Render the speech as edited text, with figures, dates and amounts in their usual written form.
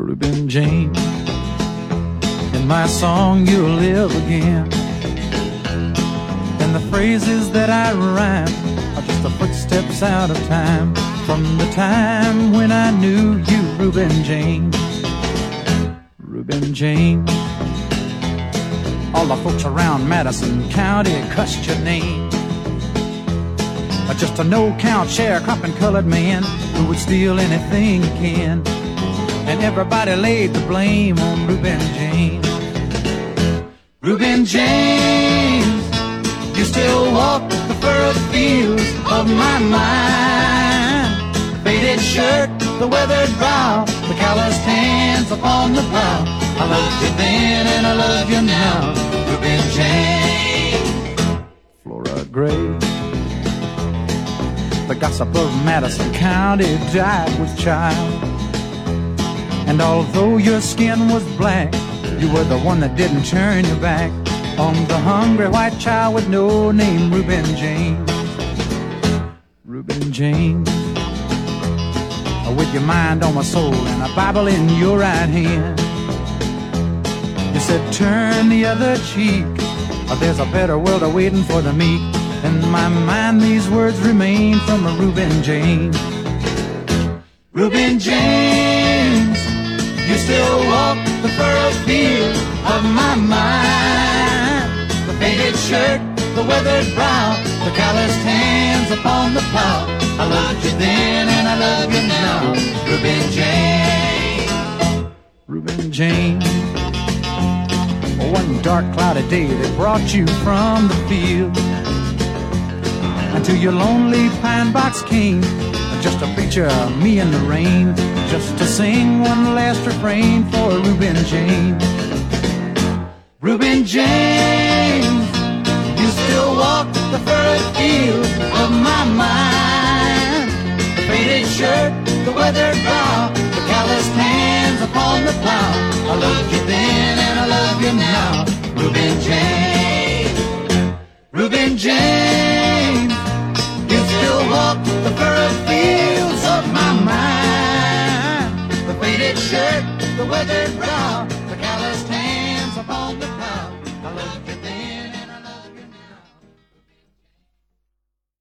Reuben James. In my song you'll live again, and the phrases that I rhyme are just the footsteps out of time, from the time when I knew you, Reuben James. Reuben James. All the folks around Madison County cussed your name, just a no-count sharecropping colored man who would steal anything he can, and everybody laid the blame on Reuben James. Reuben James, you still walk the furrowed fields of my mind. The faded shirt, the weathered brow, the calloused hands upon the plow. I loved you then and I love you now, Reuben James. Flora Gray. The gossip of Madison County died with child, and although your skin was black, you were the one that didn't turn your back on the hungry white child with no name, Reuben James. Reuben James. With your mind on my soul and a Bible in your right hand, you said turn the other cheek, or there's a better world awaiting for the meek. In my mind these words remain from a Reuben James. Reuben James, you still walk the furrowed field of my mind. The faded shirt, the weathered brow, the calloused hands upon the plow. I loved you then and I love you now, Reuben James. Reuben James. One dark cloudy day that brought you from the field until your lonely pine box came, just a picture of me in the rain, just to sing one last refrain for Reuben James. Reuben James, you still walk the furrowed field of my mind. The faded shirt, the weathered brow, the calloused hands upon the plow. I loved you then and I love you now, Reuben James. Reuben James, you still walk the furrowed fields of my mind. The faded shirt, the weathered brow.